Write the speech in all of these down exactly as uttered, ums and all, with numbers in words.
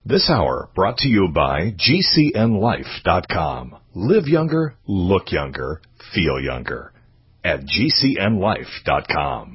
This hour brought to you by G C N life dot com. Live younger, look younger, feel younger at G C N life dot com.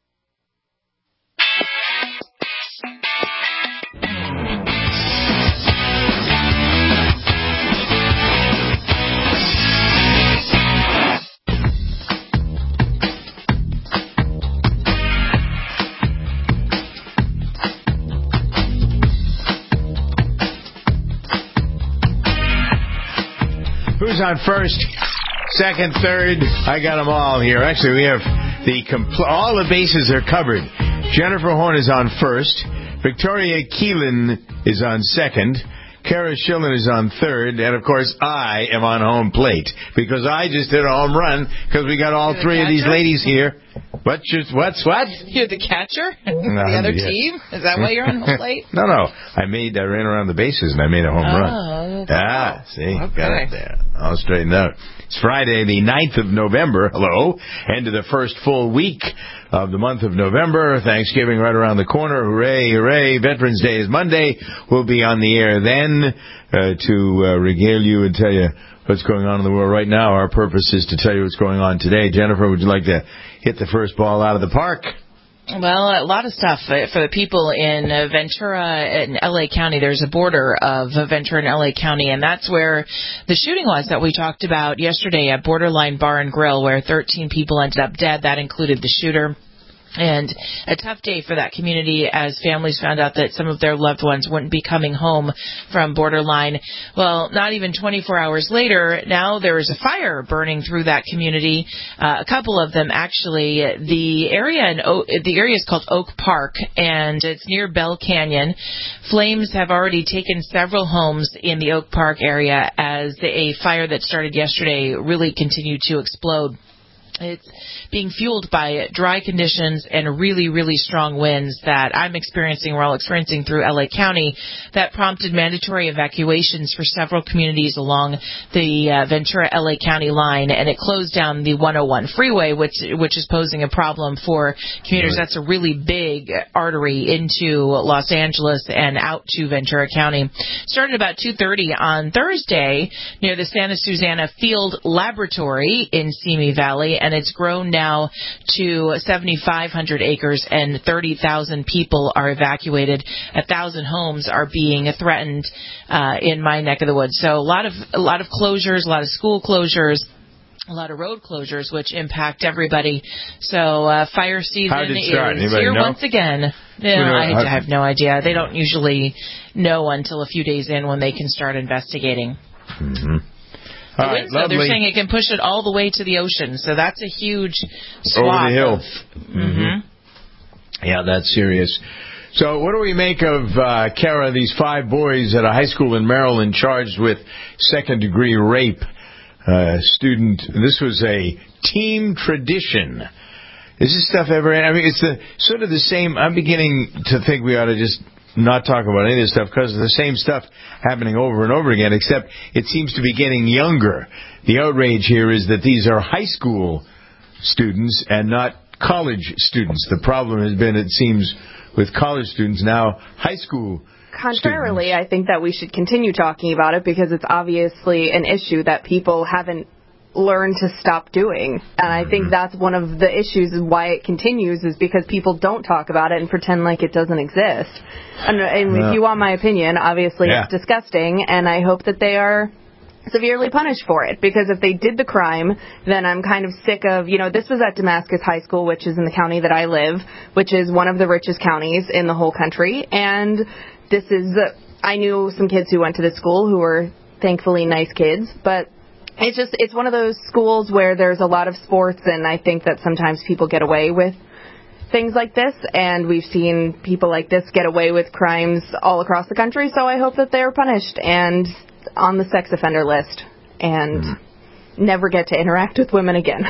Who's on first, second, third? I got them all here. Actually, we have the compl- all the bases are covered. Jennifer Horn is on first. Victoria Keelan is on second. Kara Schillen is on third. And, of course, I am on home plate because I just hit a home run because we got all You're three the of these ladies here. What's your, what's what? You're the catcher? No, the other yeah. team? Is that why you're on home plate? no, no. I made, I ran around the bases and I made a home oh, run. Ah, see? Okay. Got it there. All straightened out. It's Friday, the ninth of November. Hello. End of the first full week of the month of November. Thanksgiving right around the corner. Hooray, hooray. Veterans Day is Monday. We'll be on the air then uh, to uh, regale you and tell you what's going on in the world right now. Our purpose is to tell you what's going on today. Jennifer, would you like to hit the first ball out of the park? Well, a lot of stuff for the people in Ventura and L A County. There's a border of Ventura and L A County, and that's where the shooting was that we talked about yesterday at Borderline Bar and Grill, where thirteen people ended up dead. That included the shooter. And a tough day for that community as families found out that some of their loved ones wouldn't be coming home from Borderline. Well, not even twenty-four hours later, now there is a fire burning through that community. Uh, a couple of them, actually. The area in o- the area is called Oak Park, and it's near Bell Canyon. Flames have already taken several homes in the Oak Park area as a fire that started yesterday really continued to explode. It's being fueled by dry conditions and really, really strong winds that I'm experiencing, we're all experiencing through L A County, that prompted mandatory evacuations for several communities along the uh, Ventura-L A County line, and it closed down the one oh one freeway, which which is posing a problem for commuters. That's a really big artery into Los Angeles and out to Ventura County. Started about two thirty on Thursday near the Santa Susana Field Laboratory in Simi Valley, and it's grown now to seventy-five hundred acres, and thirty thousand people are evacuated. A thousand homes are being threatened uh, in my neck of the woods. So a lot of a lot of closures, a lot of school closures, a lot of road closures, which impact everybody. So uh, fire season How did it is start? Anybody here know? once again. No, know, I, how- I have no idea. They don't usually know until a few days in when they can start investigating. Mm-hmm. The All right, winds, though, they're lovely. saying it can push it all the way to the ocean, so that's a huge swath. Over the hill. Of, mm-hmm. Yeah, that's serious. So what do we make of, uh, Kara, these five boys at a high school in Maryland charged with second-degree rape? Uh, student, this was a team tradition. Is this stuff ever, I mean, it's the sort of the same, I'm beginning to think we ought to just not talk about any of this stuff because of the same stuff happening over and over again, except it seems to be getting younger. The outrage here is that these are high school students and not college students. The problem has been, it seems, with college students now, high school Contrarily, students. I think that we should continue talking about it because it's obviously an issue that people haven't learned to stop doing. And I think Mm-hmm. that's one of the issues is why it continues is because people don't talk about it and pretend like it doesn't exist. And, and Yeah. if you want my opinion, obviously Yeah. it's disgusting, and I hope that they are severely punished for it, because if they did the crime, then I'm kind of sick of, you know, this was at Damascus High School, which is in the county that I live, which is one of the richest counties in the whole country, and this is, uh, I knew some kids who went to this school who were thankfully nice kids, but it's just, it's one of those schools where there's a lot of sports, and I think that sometimes people get away with things like this, and we've seen people like this get away with crimes all across the country, so I hope that they're punished and on the sex offender list and mm. never get to interact with women again.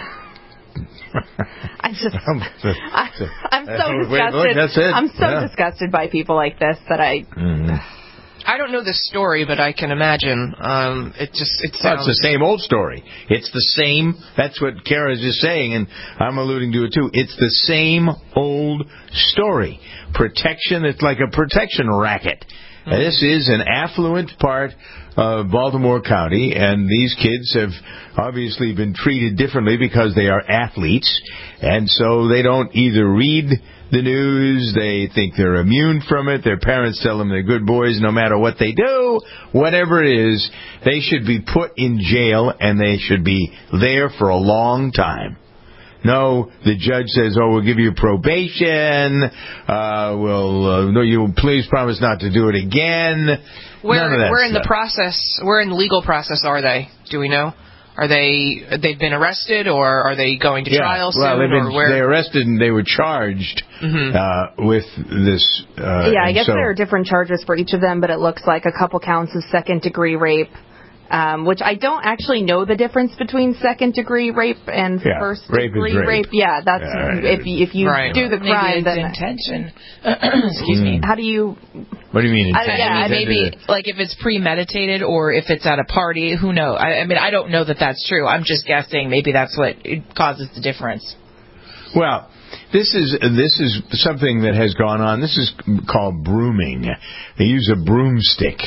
I just, I, I'm so disgusted. That's it. I'm so yeah. disgusted by people like this that I... Mm. I don't know the story, but I can imagine. Um, it just it sounds. That's the same old story. It's the same. That's what Kara's just saying, and I'm alluding to it too. It's the same old story. Protection. It's like a protection racket. And this is an affluent part of Baltimore County, and these kids have obviously been treated differently because they are athletes, and so they don't either read the news, they think they're immune from it, their parents tell them they're good boys no matter what they do, whatever it is, they should be put in jail, and they should be there for a long time. No, the judge says, oh, we'll give you probation, uh, we'll, uh, no, you please promise not to do it again. Where, None of that where in stuff. the process, where in the legal process are they? Do we know? Are they, they've been arrested, or are they going to yeah. trial soon? Well, they've been, or where? they arrested and they were charged Mm-hmm. uh, with this. Uh, yeah, I guess so, there are different charges for each of them, but it looks like a couple counts of second-degree rape, um, which I don't actually know the difference between second-degree rape and Yeah, first-degree rape is rape. Yeah, that's Yeah, if you, if you right. do the Maybe crime, it's then intention. Excuse me. how do you? What do you mean? I- Intended? yeah, I mean, maybe Intended? like if it's premeditated or if it's at a party, who knows? I, I mean, I don't know that that's true. I'm just guessing. Maybe that's what it causes the difference. Well, this is this is something that has gone on. This is called brooming. They use a broomstick.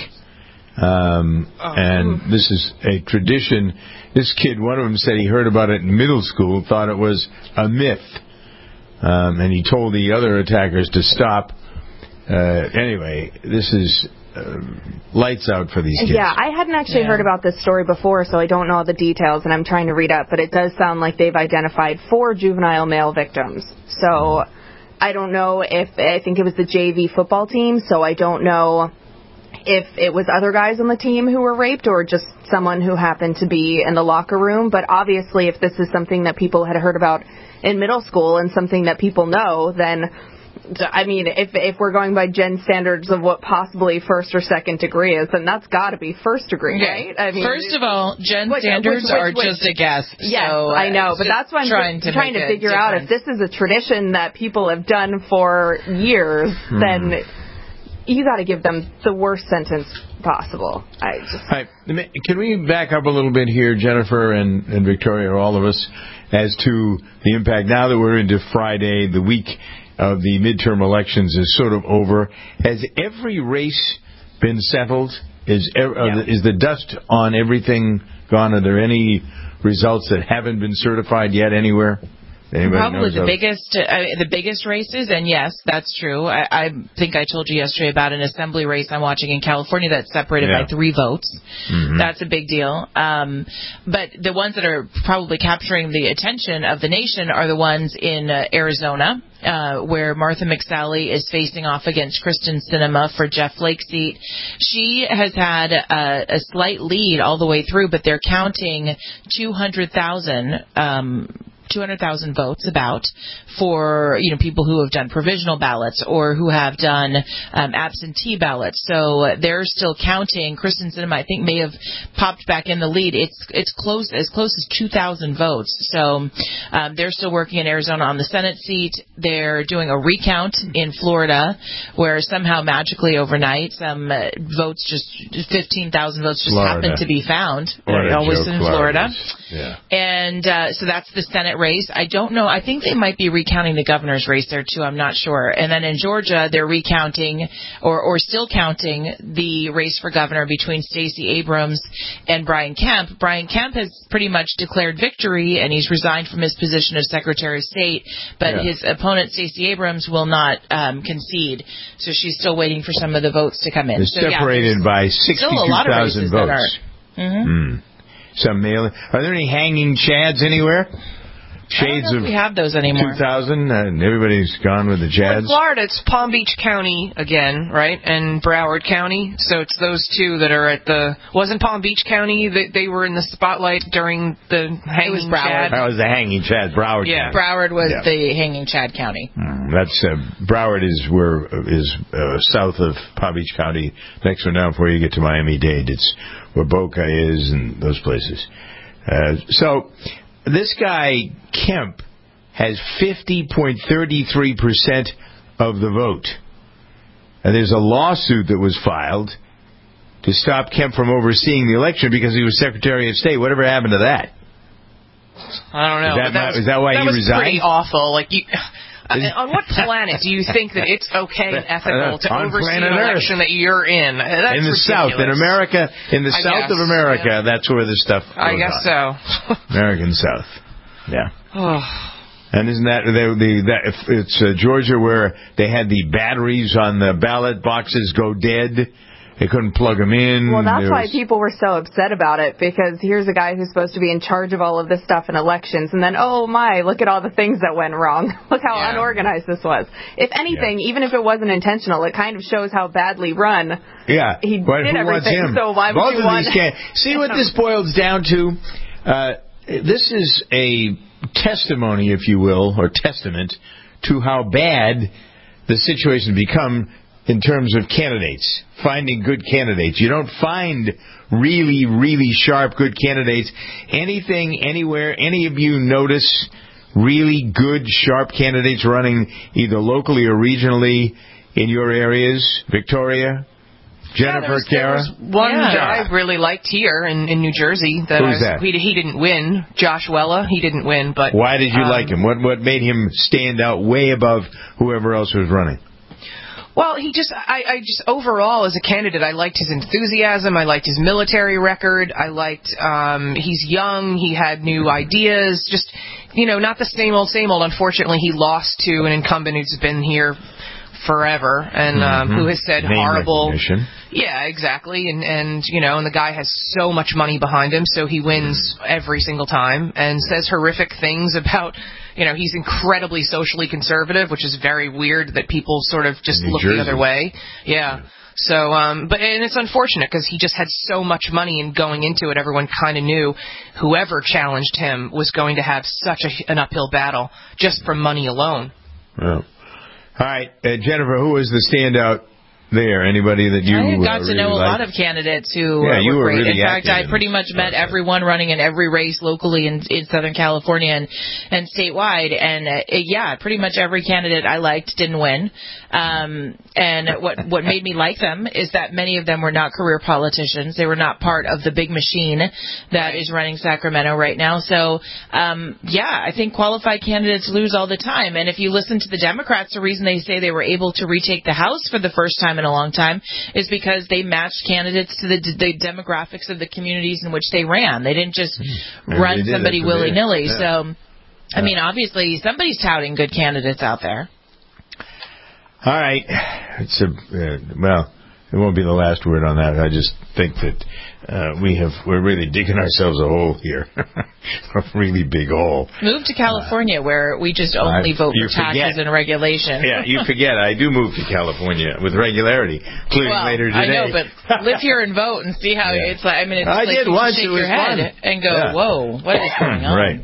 Um, Oh. and this is a tradition. This kid, one of them said he heard about it in middle school, thought it was a myth. Um, and he told the other attackers to stop. Uh, anyway, this is uh, lights out for these kids. Yeah, I hadn't actually Yeah. heard about this story before, so I don't know all the details, and I'm trying to read up, but it does sound like they've identified four juvenile male victims. So I don't know if, I think it was the J V football team, so I don't know if it was other guys on the team who were raped or just someone who happened to be in the locker room. But obviously, if this is something that people had heard about in middle school and something that people know, then I mean, if if we're going by Jen standards of what possibly first or second degree is, then that's got to be first degree, right? I mean, First of all, Jen which- standards which- which- are which- just a guess. yes, so, uh, I know, but just that's why I'm trying just to, trying make to a figure out if difference. this is a tradition that people have done for years, Hmm. then you got to give them the worst sentence possible. I just. Hi. Can we back up a little bit here, Jennifer and, and Victoria, all of us, as to the impact now that we're into Friday, the week of the midterm elections is sort of over. Has every race been settled? Is ev- Yeah. uh, is the dust on everything gone? Are there any results that haven't been certified yet anywhere? Anybody Probably knows the of? biggest, uh, the biggest races, and yes, that's true. I, I think I told you yesterday about an assembly race I'm watching in California that's separated Yeah. by three votes. Mhm. That's a big deal. Um, but the ones that are probably capturing the attention of the nation are the ones in uh, Arizona, uh, where Martha McSally is facing off against Kristen Sinema for Jeff Flake's seat. She has had a, a slight lead all the way through, but they're counting two hundred thousand. Um, two hundred thousand votes about for, you know, people who have done provisional ballots or who have done um, absentee ballots. So uh, they're still counting. Kristen Sinema, I think, may have popped back in the lead. It's it's close as close as two thousand votes. So um, they're still working in Arizona on the Senate seat. They're doing a recount in Florida, where somehow magically overnight some uh, votes, just fifteen thousand votes, just Florida. happen to be found. What a They're always joke in Florida. is. Yeah. And uh, so that's the Senate race. I don't know. I think they might be recounting the governor's race there, too. I'm not sure. And then in Georgia, they're recounting or, or still counting the race for governor between Stacey Abrams and Brian Kemp. Brian Kemp has pretty much declared victory, and he's resigned from his position as Secretary of State. But Yeah. his opponent, Stacey Abrams, will not um, concede. So she's still waiting for some of the votes to come in. They're So, yeah, separated there's by still a sixty-two lot of thousand races that votes. are. Mhm. Mm. Some male. Are there any hanging chads anywhere? Shades I don't know of if we have those anymore. two thousand, and everybody's gone with the Well, in chads. Florida, it's Palm Beach County again, right, and Broward County. So it's those two that are at the. Wasn't Palm Beach County that they were in the spotlight during the hanging was Broward. Chad? That was the hanging chad, Broward. Yeah. County. Broward was Yeah. the hanging Chad County. Mm, That's uh, Broward is where is uh, south of Palm Beach County. Next one down before you get to Miami-Dade, it's where Boca is and those places. Uh, so this guy Kemp has fifty point three three percent of the vote. And there's a lawsuit that was filed to stop Kemp from overseeing the election because he was Secretary of State. Whatever happened to that? I don't know. Is that but that my- was, is that why that he was resigned? pretty awful. Like you, Uh, on what planet do you think that it's okay and ethical to On oversee an planet Earth. election that you're in? Uh, That's in the ridiculous. South, in America, in the I South guess, of America, yeah. that's where this stuff goes I guess on. so. American South. Yeah. Oh. And isn't that the, the that if it's uh, Georgia where they had the batteries on the ballot boxes go dead? They couldn't plug them in. Well, that's There why was- people were so upset about it, because here's a guy who's supposed to be in charge of all of this stuff in elections, and then, oh my, look at all the things that went wrong. Look how Yeah. unorganized this was. If anything, Yeah. even if it wasn't intentional, it kind of shows how badly run Yeah, he but did who wants everything, him? so why would Both you of want these can see what this boils down to. Uh, this is a testimony, if you will, or testament to how bad the situation become in terms of candidates, finding good candidates. You don't find really, really sharp, good candidates. Anything, anywhere, any of you notice really good, sharp candidates running either locally or regionally in your areas? Victoria? Yeah, Jennifer, there was, there Kara? was one Yeah. that I really liked here in, in New Jersey. That Who's I was, that? He, he didn't win. Josh Wella, he didn't win. But Why did you um, like him? What what made him stand out way above whoever else was running? Well, he just, I, I just overall as a candidate, I liked his enthusiasm. I liked his military record. I liked, um, he's young. He had new ideas. Just, you know, not the same old, same old. Unfortunately, he lost to an incumbent who's been here forever and um, Mhm. who has said Name horrible. recognition. Yeah, exactly. And, and, you know, and the guy has so much money behind him, so he wins every single time and says horrific things about, you know, he's incredibly socially conservative, which is very weird that people sort of just New look Jersey. the other way. Yeah. So, um, but, and it's unfortunate because he just had so much money and going into it, everyone kind of knew whoever challenged him was going to have such a, an uphill battle just from money alone. Well, all right, uh, Jennifer, who was the standout there? Anybody that you I got uh, to really know a liked? lot of candidates who Yeah, uh, you were were great. really in fact, active I in pretty this much met process. everyone running in every race locally in, in Southern California and, and statewide. And uh, yeah, pretty much every candidate I liked didn't win. Um, and what what made me like them is that many of them were not career politicians. They were not part of the big machine that is running Sacramento right now. So um, yeah, I think qualified candidates lose all the time. And if you listen to the Democrats, the reason they say they were able to retake the House for the first time in a long time is because they matched candidates to the, the demographics of the communities in which they ran. They didn't just Maybe run they did, somebody that's what they did. willy-nilly. Yeah. So, I mean, obviously, somebody's touting good candidates out there. All right, it's a uh, well. It won't be the last word on that. I just think that uh, we have we're really digging ourselves a hole here, a really big hole. Move to California, uh, where we just only I, vote you for taxes forget. and regulation. Yeah, you forget. I do move to California with regularity, including well, later today. I know, but live here and vote and see how Yeah. it's like. I mean, it's I like did you once. shake It was your head fun. and go, Yeah. "Whoa, what is going on?" Right.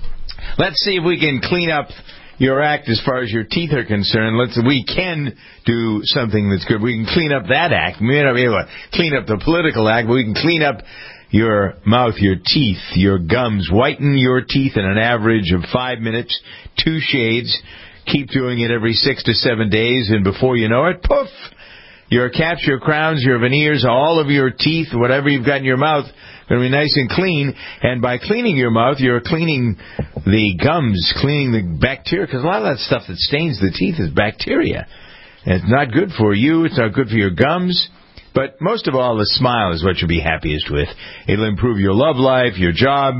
Let's see if we can clean up your act as far as your teeth are concerned. Let's. We can do something that's good. We can clean up that act. We may not be able to clean up the political act, but we can clean up your mouth, your teeth, your gums. Whiten your teeth in an average of five minutes, two shades. Keep doing it every six to seven days, and before you know it, poof! Your caps, your crowns, your veneers, all of your teeth, whatever you've got in your mouth, going to be nice and clean. And by cleaning your mouth, you're cleaning the gums, cleaning the bacteria, because a lot of that stuff that stains the teeth is bacteria. And it's not good for you. It's not good for your gums. But most of all, the smile is what you'll be happiest with. It'll improve your love life, your job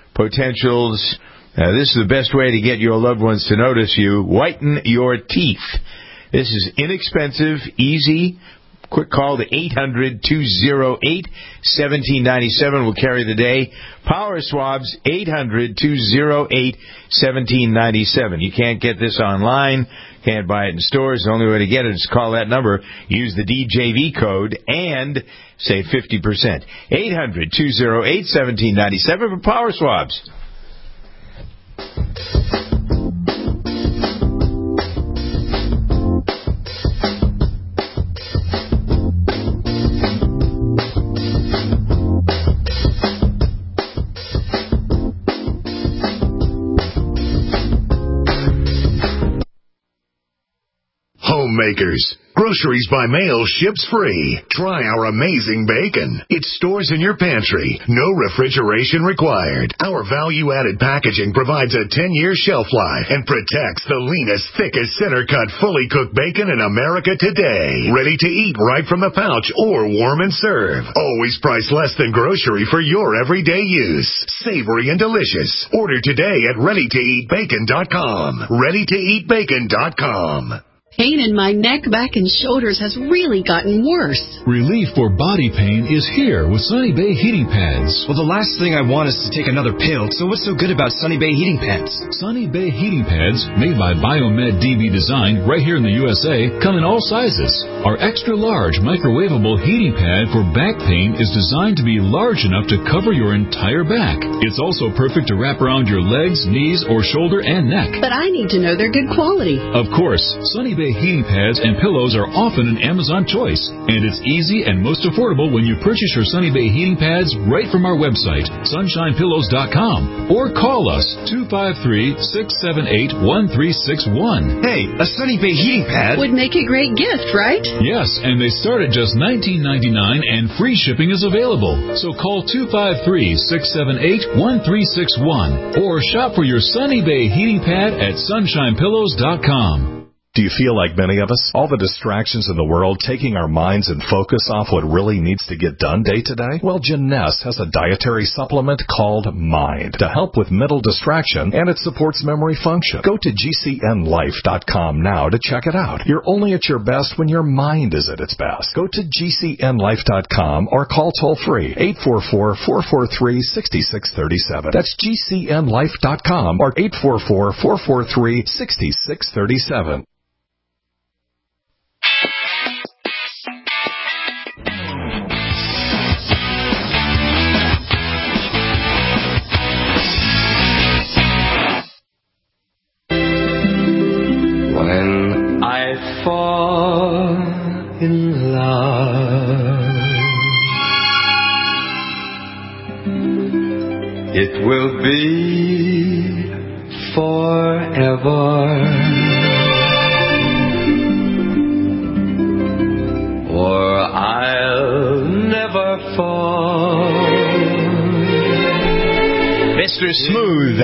potentials. Uh, this is the best way to get your loved ones to notice you. Whiten your teeth. This is inexpensive, easy. Quick call to eight hundred, two oh eight, one seven nine seven will carry the day. Power Swabs, eight hundred, two oh eight, one seven nine seven. You can't get this online, can't buy it in stores. The only way to get it is call that number, use the D J V code, and save fifty percent. eight hundred, two oh eight, one seven nine seven for Power Swabs. Homemakers, Groceries by mail ships free. Try our amazing bacon. It stores in your pantry. No refrigeration required. Our value-added packaging provides a ten-year shelf life and protects the leanest, thickest, center-cut, fully cooked bacon in America today. Ready to eat right from the pouch or warm and serve. Always priced less than grocery for your everyday use. Savory and delicious. Order today at ready to eat bacon dot com. ready to eat bacon dot com. Pain in my neck, back, and shoulders has really gotten worse. Relief for body pain is here with Sunny Bay heating pads. Well, the last thing I want is to take another pill, so what's so good about Sunny Bay heating pads? Sunny Bay heating pads, made by Biomed D B Design right here in the U S A, come in all sizes. Our extra large microwavable heating pad for back pain is designed to be large enough to cover your entire back. It's also perfect to wrap around your legs, knees, or shoulder and neck. But I need to know they're good quality. Of course, Sunny Bay heating pads and pillows are often an Amazon choice, and it's easy and most affordable when you purchase your Sunny Bay heating pads right from our website, sunshine pillows dot com, or call us two five three, six seven eight, one three six one. Hey, a Sunny Bay heating pad would make a great gift, right? Yes, and they start at just nineteen ninety-nine dollars and free shipping is available. So call two five three, six seven eight, one three six one or shop for your Sunny Bay heating pad at sunshine pillows dot com. Do you feel like many of us? All the distractions in the world taking our minds and focus off what really needs to get done day to day? Well, Jeunesse has a dietary supplement called Mind to help with mental distraction, and it supports memory function. Go to G C N life dot com now to check it out. You're only at your best when your mind is at its best. Go to G C N life dot com or call toll-free eight four four, four four three, six six three seven. That's G C N life dot com or eight four four, four four three, six six three seven. When I fall in love, it will be forever, or I'll never fall. Mister Smooth,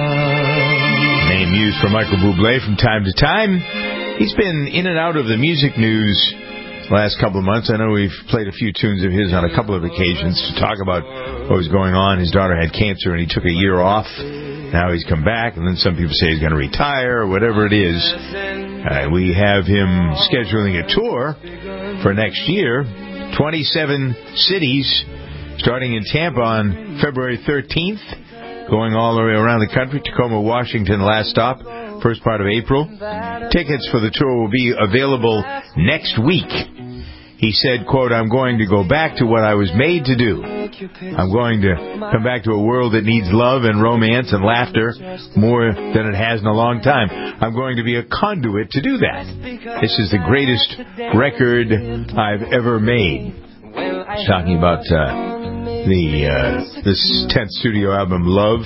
name used for Michael Bublé from time to time. He's been in and out of the music news last couple of months. I know we've played a few tunes of his on a couple of occasions to talk about what was going on. His daughter had cancer and he took a year off. Now he's come back, and then some people say he's going to retire or whatever it is. Uh, we have him scheduling a tour for next year, twenty-seven cities, starting in Tampa on February thirteenth, going all the way around the country. Tacoma, Washington, last stop, first part of April. Tickets for the tour will be available next week. He said, quote, I'm going to go back to what I was made to do. I'm going to come back to a world that needs love and romance and laughter more than it has in a long time. I'm going to be a conduit to do that. This is the greatest record I've ever made. He's talking about uh, the uh, this tenth studio album, Love.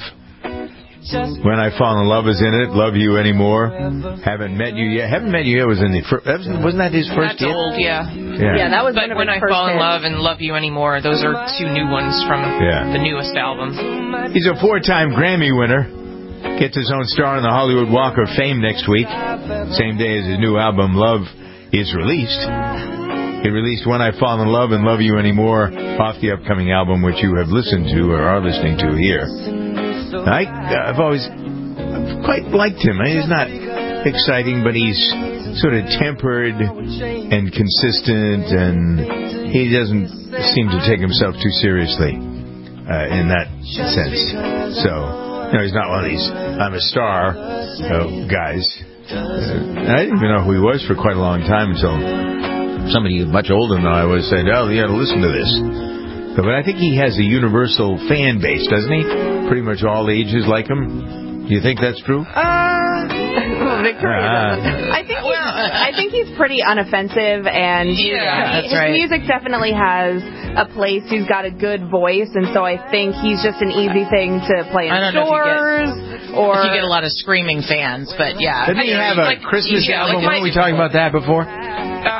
When I Fall in Love is in it. Love You Anymore. Haven't Met You Yet. Haven't Met You Yet was in the first. Wasn't that his first That's hit? old, yeah. Yeah, yeah that was but one of When his I first Fall in hits. Love and Love You Anymore, those are two new ones from yeah. the newest album. He's a four-time Grammy winner. Gets his own star on the Hollywood Walk of Fame next week. Same day as his new album, Love, is released. He released When I Fall in Love and Love You Anymore off the upcoming album, which you have listened to or are listening to here. I, I've always I've quite liked him. He's not exciting, but he's sort of tempered and consistent, and he doesn't seem to take himself too seriously uh, in that sense. So, you know, he's not one of these I'm a star uh, guys. Uh, I didn't even know who he was for quite a long time until somebody much older than I was said, oh, you got to listen to this. So, but I think he has a universal fan base, doesn't he? Pretty much all ages like him. Do you think that's true? Uh, Victoria. Uh, I think he's, I think he's pretty unoffensive, and yeah, he, that's his right. music definitely has a place. He's got a good voice, and so I think he's just an easy thing to play in I don't know stores. if you get, or if you get a lot of screaming fans, but yeah. Didn't he have a like, Christmas yeah, album? like Weren't we talking about that before? Uh,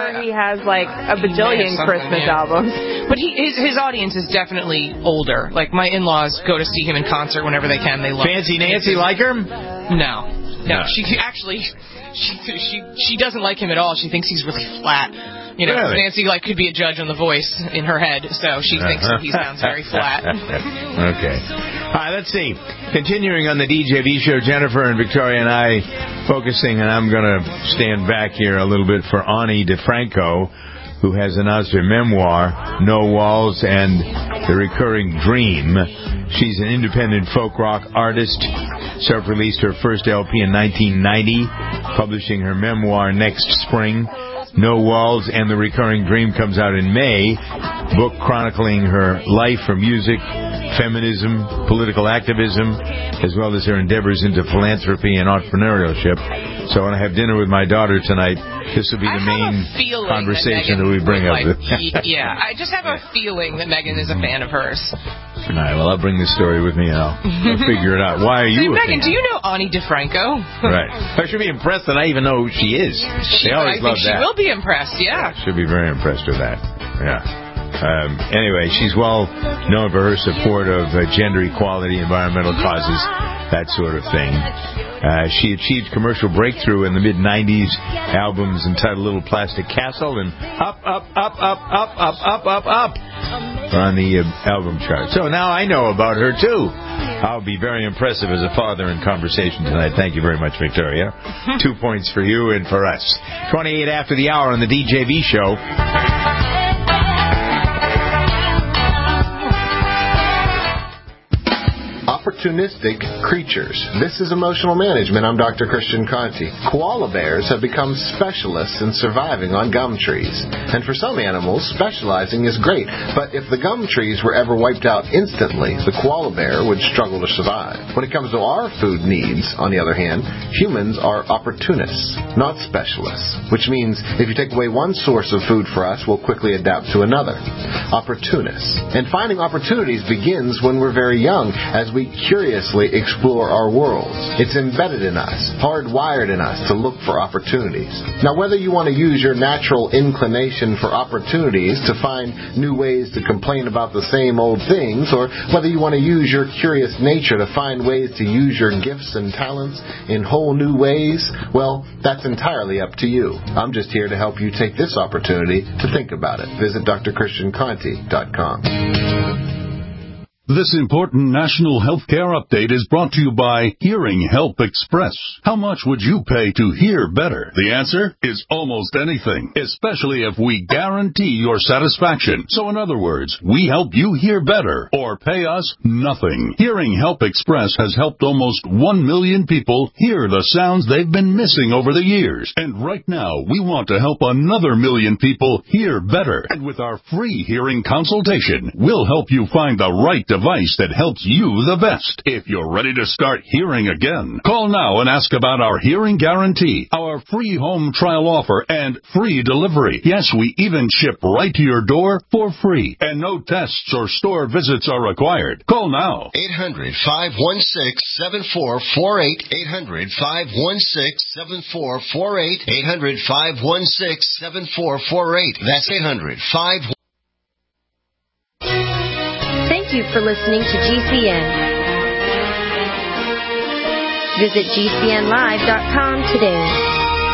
sure he has like a bajillion Yeah, Christmas yeah. albums. But he, his, his audience is definitely older. Like, my in-laws go to see him in concert whenever they can. They love Fancy him. Nancy like her? No. No, No. she actually, she she she doesn't like him at all. She thinks he's really flat. You know, Really? Nancy like could be a judge on The Voice in her head, so she thinks that he sounds very flat. Okay. All right, let's see. Continuing on the D J V show, Jennifer and Victoria and I focusing, and I'm going to stand back here a little bit for Ani DeFranco, who has announced her memoir, No Walls and the Recurring Dream. She's an independent folk rock artist. Self-released her first L P in nineteen ninety, publishing her memoir next spring. No Walls and the Recurring Dream comes out in May. Book chronicling her life for music, feminism, political activism, as well as her endeavors into philanthropy and entrepreneurship. So when I have dinner with my daughter tonight, this will be the main conversation that, that we bring up. Like, yeah, I just have a feeling that Megan is a fan of hers. All right, well, I'll bring this story with me and I'll, I'll figure it out. Why are you? Hey, Megan, do you know Ani DeFranco? Right. I should be impressed that I even know who she is. They always I love think that. She will be impressed, yeah. Should be very impressed with that. Yeah. Um, anyway, she's well known for her support of uh, gender equality, environmental causes, that sort of thing. Uh, she achieved commercial breakthrough in the mid nineties, albums entitled Little Plastic Castle and Up, Up, Up, Up, Up, Up, Up, Up, Up on the uh, album chart. So now I know about her, too. I'll be very impressive as a father in conversation tonight. Thank you very much, Victoria. Two points for you and for us. twenty-eight after the hour on the D J V show. Opportunistic creatures. This is Emotional Management. I'm Doctor Christian Conti. Koala bears have become specialists in surviving on gum trees. And for some animals, specializing is great. But if the gum trees were ever wiped out instantly, the koala bear would struggle to survive. When it comes to our food needs, on the other hand, humans are opportunists, not specialists. Which means if you take away one source of food for us, we'll quickly adapt to another. Opportunists. And finding opportunities begins when we're very young, as we curiously explore our worlds. It's embedded in us, hardwired in us to look for opportunities. Now, whether you want to use your natural inclination for opportunities to find new ways to complain about the same old things, or whether you want to use your curious nature to find ways to use your gifts and talents in whole new ways, well, that's entirely up to you. I'm just here to help you take this opportunity to think about it. Visit D R Christian Conti dot com. This important national health care update is brought to you by Hearing Help Express. How much would you pay to hear better? The answer is almost anything, especially if we guarantee your satisfaction. So in other words, we help you hear better or pay us nothing. Hearing Help Express has helped almost one million people hear the sounds they've been missing over the years. And right now, we want to help another million people hear better. And with our free hearing consultation, we'll help you find the right device device that helps you the best. If you're ready to start hearing again, call now and ask about our hearing guarantee, our free home trial offer, and free delivery. Yes, we even ship right to your door for free, and no tests or store visits are required. Call now. eight hundred, five one six, seven four four eight. eight hundred, five one six, seven four four eight. eight hundred, five one six, seven four four eight. That's eight hundred, five one six. Thank you for listening to G C N. Visit G C N live dot com today.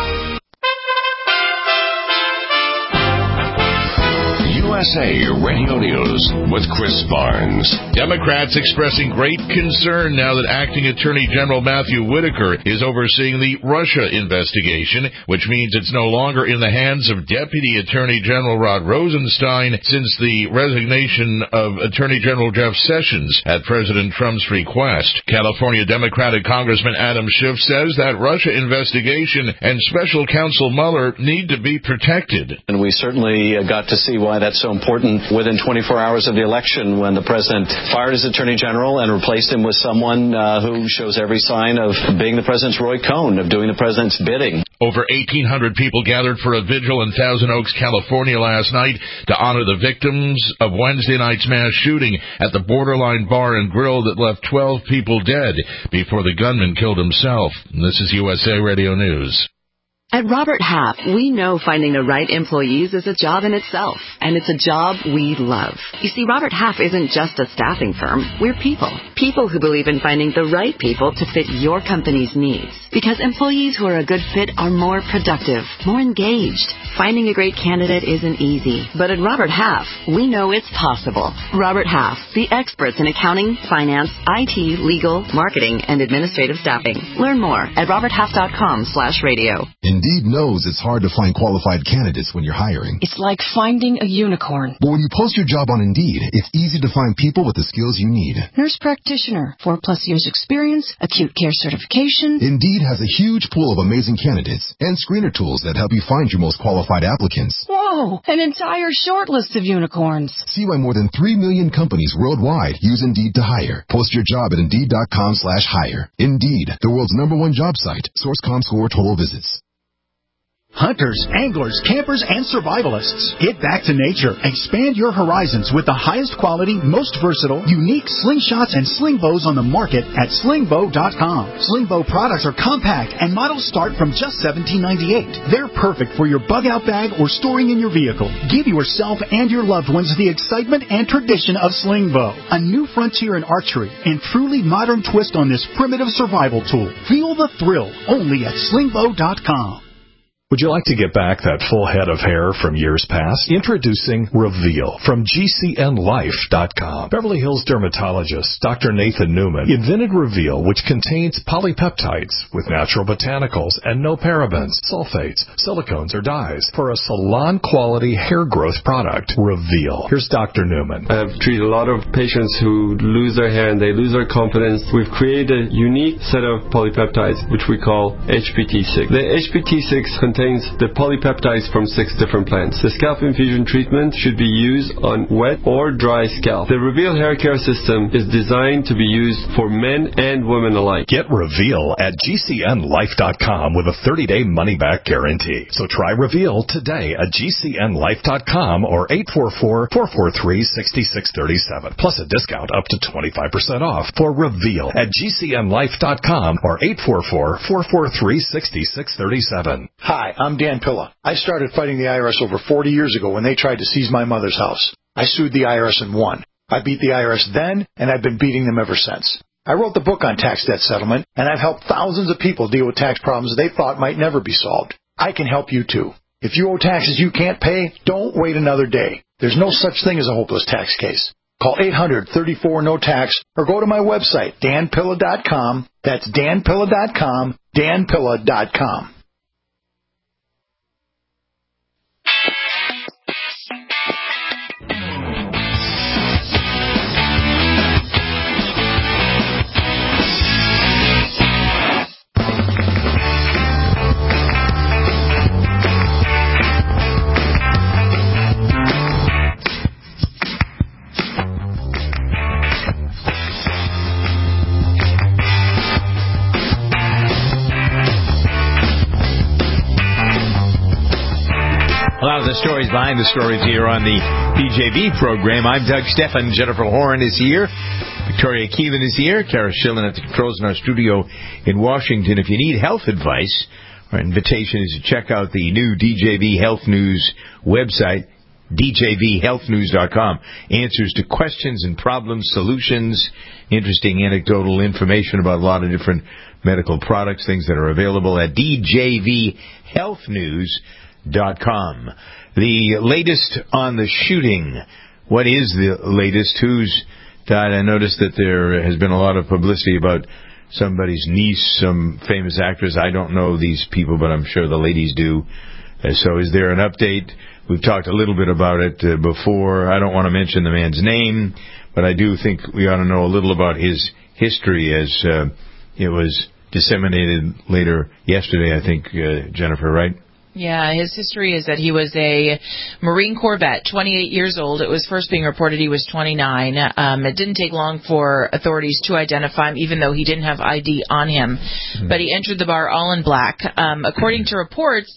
U S A Radio News with Chris Barnes. Democrats expressing great concern now that Acting Attorney General Matthew Whitaker is overseeing the Russia investigation, which means it's no longer in the hands of Deputy Attorney General Rod Rosenstein since the resignation of Attorney General Jeff Sessions at President Trump's request. California Democratic Congressman Adam Schiff says that Russia investigation and Special Counsel Mueller need to be protected. And we certainly got to see why that's so important within twenty-four hours of the election when the president fired his attorney general and replaced him with someone uh, who shows every sign of being the president's Roy Cohn, of doing the president's bidding. Over eighteen hundred people gathered for a vigil in Thousand Oaks, California last night to honor the victims of Wednesday night's mass shooting at the Borderline Bar and Grill that left twelve people dead before the gunman killed himself. This is U S A Radio News. At Robert Half, we know finding the right employees is a job in itself, and it's a job we love. You see, Robert Half isn't just a staffing firm. We're people. People who believe in finding the right people to fit your company's needs. Because employees who are a good fit are more productive, more engaged. Finding a great candidate isn't easy, but at Robert Half, we know it's possible. Robert Half, the experts in accounting, finance, I T, legal, marketing, and administrative staffing. Learn more at roberthalf.com slash radio. Indeed knows it's hard to find qualified candidates when you're hiring. It's like finding a unicorn. But when you post your job on Indeed, it's easy to find people with the skills you need. Nurse practitioner, four plus years experience, acute care certification. Indeed has a huge pool of amazing candidates and screener tools that help you find your most qualified applicants. Whoa, an entire short list of unicorns. See why more than three million companies worldwide use Indeed to hire. Post your job at Indeed.com slash hire. Indeed, the world's number one job site. Source dot com score total visits. Hunters, anglers, campers, and survivalists. Get back to nature. Expand your horizons with the highest quality, most versatile, unique slingshots and sling bows on the market at sling bow dot com. Sling bow products are compact and models start from just seventeen ninety-eight. They're perfect for your bug-out bag or storing in your vehicle. Give yourself and your loved ones the excitement and tradition of sling bow. A new frontier in archery and truly modern twist on this primitive survival tool. Feel the thrill only at sling bow dot com. Would you like to get back that full head of hair from years past? Introducing Reveal from G C N life dot com. Beverly Hills dermatologist Doctor Nathan Newman invented Reveal, which contains polypeptides with natural botanicals and no parabens, sulfates, silicones, or dyes for a salon-quality hair growth product. Reveal. Here's Doctor Newman. I've treated a lot of patients who lose their hair and they lose their confidence. We've created a unique set of polypeptides, which we call H P T six. The H P T six contains contains the polypeptides from six different plants. The scalp infusion treatment should be used on wet or dry scalp. The Reveal hair care system is designed to be used for men and women alike. Get Reveal at G C N life dot com with a thirty-day money-back guarantee. So try Reveal today at G C N life dot com or eight four four, four four three, six six three seven. Plus a discount up to twenty-five percent off for Reveal at G C N life dot com or eight four four, four four three, six six three seven. Hi, I'm Dan Pilla. I started fighting the I R S over forty years ago when they tried to seize my mother's house. I sued the I R S and won. I beat the I R S then, and I've been beating them ever since. I wrote the book on tax debt settlement, and I've helped thousands of people deal with tax problems they thought might never be solved. I can help you too. If you owe taxes you can't pay, don't wait another day. There's no such thing as a hopeless tax case. Call eight hundred, thirty-four, no tax or go to my website, dan pilla dot com. That's dan pilla dot com, dan pilla dot com. A lot of the stories behind the stories here on the D J V program. I'm Doug Stephan. Jennifer Horn is here. Victoria Keelan is here. Kara Schillen at the controls in our studio in Washington. If you need health advice, our invitation is to check out the new D J V Health News website, D J V health news dot com. Answers to questions and problems, solutions, interesting anecdotal information about a lot of different medical products, things that are available at D J V health news dot com. The latest on the shooting. What is the latest? Who's died? I noticed that there has been a lot of publicity about somebody's niece, some famous actress. I don't know these people, but I'm sure the ladies do. Uh, so is there an update? We've talked a little bit about it uh, before. I don't want to mention the man's name, but I do think we ought to know a little about his history as uh, it was disseminated later yesterday, I think, uh, Jennifer, right? Yeah, his history is that he was a Marine Corps vet, twenty-eight years old. It was first being reported he was twenty-nine. Um, it didn't take long for authorities to identify him, even though he didn't have I D on him. Mm-hmm. But he entered the bar all in black. Um, according to reports,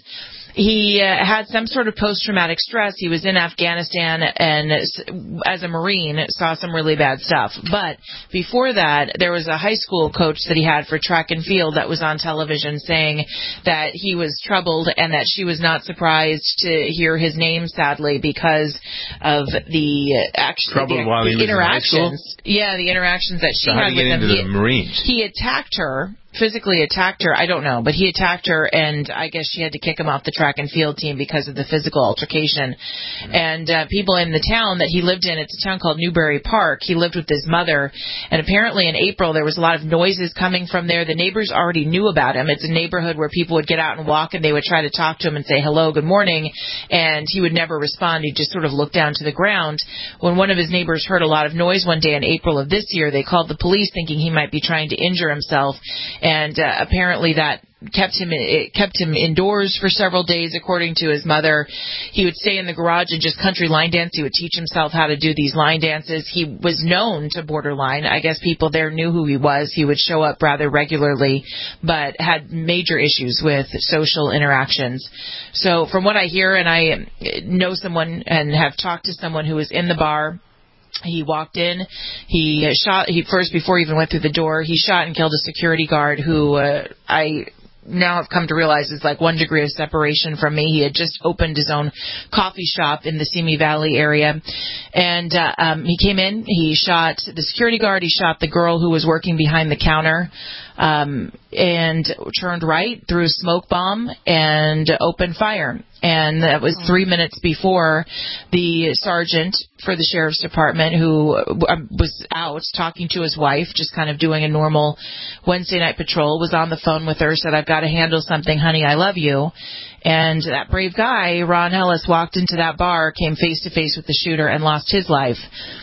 he uh, had some sort of post-traumatic stress. He was in Afghanistan and as a Marine saw some really bad stuff. But before that, there was a high school coach that he had for track and field that was on television saying that he was troubled and that she was not surprised to hear his name, sadly, because of the, actually, troubled the, while the he was interactions. in high school? Yeah, the interactions that she so how had did he get with into him. The he, Marines? he attacked her. Physically attacked her, I don't know, but he attacked her, and I guess she had to kick him off the track and field team because of the physical altercation. And uh, people in the town that he lived in, it's a town called Newbury Park, he lived with his mother, and apparently in April there was a lot of noises coming from there. The neighbors already knew about him. It's a neighborhood where people would get out and walk, and they would try to talk to him and say hello, good morning, and he would never respond. He'd just sort of look down to the ground. When one of his neighbors heard a lot of noise one day in April of this year, they called the police thinking he might be trying to injure himself. And uh, apparently that kept him it kept him indoors for several days, according to his mother. He would stay in the garage and just country line dance. He would teach himself how to do these line dances. He was known to borderline. I guess people there knew who he was. He would show up rather regularly, but had major issues with social interactions. So from what I hear, and I know someone and have talked to someone who was in the bar, he walked in, he shot, he first, before he even went through the door, he shot and killed a security guard who uh, I now have come to realize is like one degree of separation from me. He had just opened his own coffee shop in the Simi Valley area. And uh, um, he came in, he shot the security guard, he shot the girl who was working behind the counter, um, and turned right, threw a smoke bomb, and opened fire. And that was three minutes before the sergeant for the sheriff's department, who was out talking to his wife, just kind of doing a normal Wednesday night patrol, was on the phone with her, said, I've got to handle something, honey, I love you. And that brave guy, Ron Ellis, walked into that bar, came face to face with the shooter, and lost his life.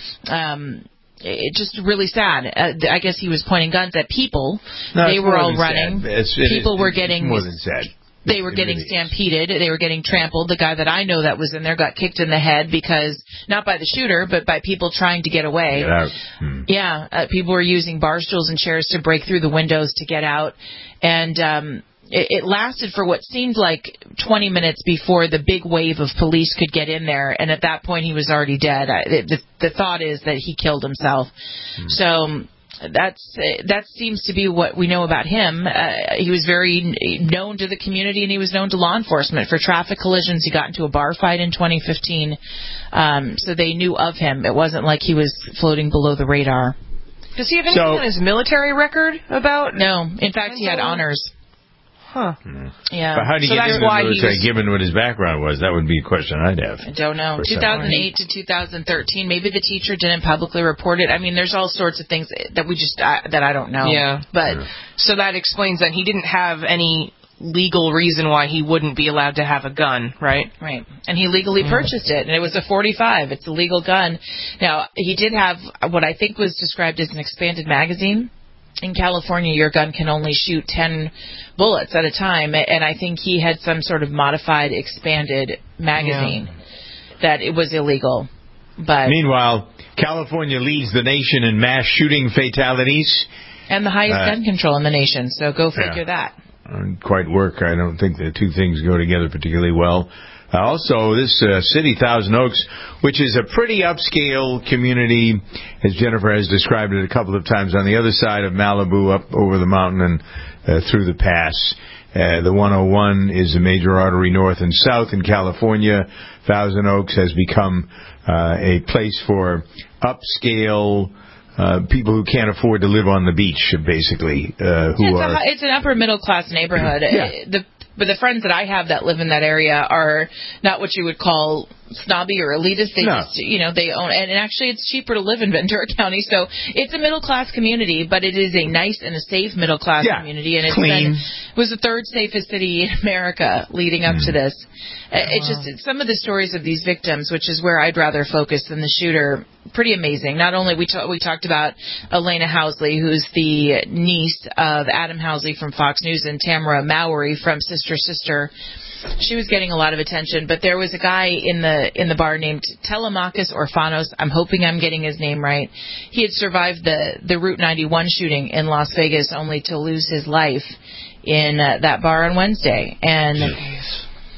Um, it just really sad. Uh, I guess he was pointing guns at people. No, they were all running. It's, it people is, were it's getting more than sad. They were getting stampeded. They were getting trampled. The guy that I know that was in there got kicked in the head because, not by the shooter, but by people trying to get away. Get out. Hmm. Yeah, uh, people were using bar stools and chairs to break through the windows to get out. And um, it, it lasted for what seemed like twenty minutes before the big wave of police could get in there. And at that point, he was already dead. I, the, the thought is that he killed himself. Hmm. So that's that seems to be what we know about him. Uh, he was very known to the community, and he was known to law enforcement for traffic collisions. He got into a bar fight in twenty fifteen, um, so they knew of him. It wasn't like he was floating below the radar. Does he have anything so, on his military record about? No. In fact, he had honors. Huh. Hmm. Yeah. But how did he so get into the military, was, given what his background was? That would be a question I'd have. I don't know. two thousand eight to two thousand thirteen. Maybe the teacher didn't publicly report it. I mean, there's all sorts of things that we just I, that I don't know. Yeah. But yeah. So that explains that he didn't have any legal reason why he wouldn't be allowed to have a gun, right? Right. And he legally mm. purchased it, and it was a forty-five. It's a legal gun. Now, he did have what I think was described as an expanded magazine. In California, your gun can only shoot ten bullets at a time, and I think he had some sort of modified, expanded magazine yeah. that it was illegal. But meanwhile, California leads the nation in mass shooting fatalities. And the highest uh, gun control in the nation, so go figure yeah. that. Doesn't quite work. I don't think the two things go together particularly well. Uh, also, this uh, city, Thousand Oaks, which is a pretty upscale community, as Jennifer has described it a couple of times, on the other side of Malibu, up over the mountain and uh, through the pass. Uh, the one oh one is a major artery north and south in California. Thousand Oaks has become uh, a place for upscale Uh, people who can't afford to live on the beach, basically, uh, who it's are... A, it's an upper middle class neighborhood. Yeah. The, but the friends that I have that live in that area are not what you would call snobby or elitist. They no. just, you know, they own, and actually it's cheaper to live in Ventura County. So it's a middle class community, but it is a nice and a safe middle class yeah. community. And it's clean. Been, it was the third safest city in America leading up mm. to this. Uh, it's just it's some of the stories of these victims, which is where I'd rather focus than the shooter. Pretty amazing. Not only we ta- we talked about Elena Housley, who's the niece of Adam Housley from Fox News, and Tamara Mowry from Sister Sister. She was getting a lot of attention, but there was a guy in the in the bar named Telemachus Orfanos. I'm hoping I'm getting his name right. He had survived the the Route ninety-one shooting in Las Vegas, only to lose his life in uh, that bar on Wednesday. And Jeez.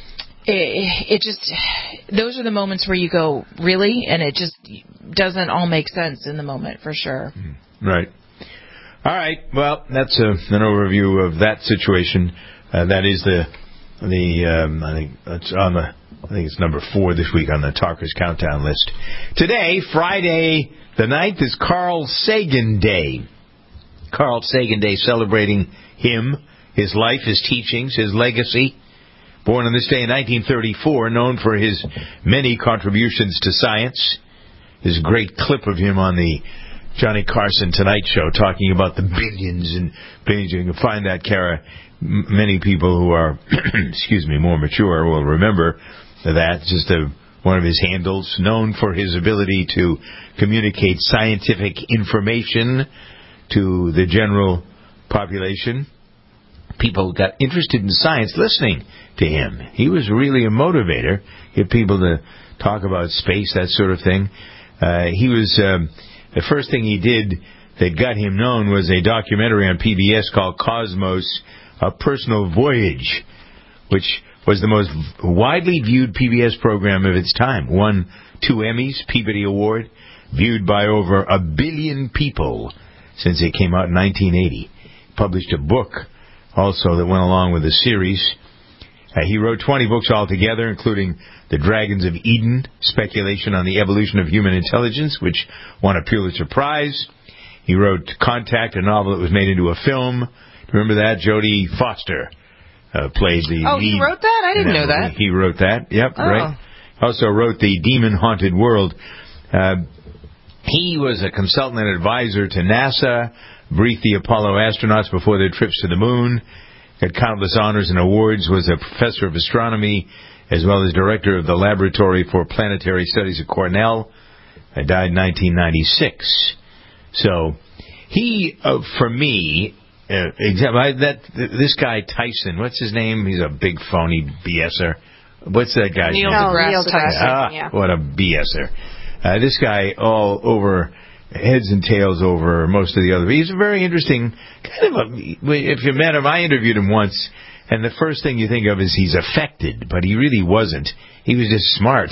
it, it just, those are the moments where you go, really? And it just doesn't all make sense in the moment, for sure. Right. All right. Well, that's a, an overview of that situation. Uh, that is the the um, I think that's on the I think it's number four this week on the Talkers Countdown list. Today, Friday the ninth, is Carl Sagan Day. Carl Sagan Day, celebrating him, his life, his teachings, his legacy. Born on this day in nineteen thirty-four, known for his many contributions to science. There's a great clip of him on the Johnny Carson Tonight Show talking about the billions and billions. You can find that, Kara. M- many people who are, excuse me, more mature will remember that. Just a, one of his handles, known for his ability to communicate scientific information to the general population. People got interested in science listening to him. He was really a motivator, get people to talk about space, that sort of thing. Uh, he was... Um, The first thing he did that got him known was a documentary on P B S called Cosmos, A Personal Voyage, which was the most widely viewed P B S program of its time. Won two Emmys, Peabody Award, viewed by over a billion people since it came out in nineteen eighty. Published a book also that went along with the series. Uh, he wrote twenty books altogether, including The Dragons of Eden, Speculation on the Evolution of Human Intelligence, which won a Pulitzer Prize. He wrote Contact, a novel that was made into a film. Remember that? Jodie Foster uh, played the Oh, lead. he wrote that? I didn't know that. He wrote that. Yep, oh. right. Also wrote The Demon Haunted World. Uh, he was a consultant and advisor to NASA, briefed the Apollo astronauts before their trips to the moon, got countless honors and awards, was a professor of astronomy, as well as director of the Laboratory for Planetary Studies at Cornell. I died in nineteen ninety-six. So, he, uh, for me, uh, example, I, that this guy Tyson, what's his name? He's a big phony BSer. What's that guy's Neil name? deGrasse Neil Tyson. Ah, yeah. what a BSer. Uh, this guy, all over, heads and tails over most of the other. He's a very interesting, kind of a, if you met him, I interviewed him once, and the first thing you think of is he's affected, but he really wasn't. He was just smart.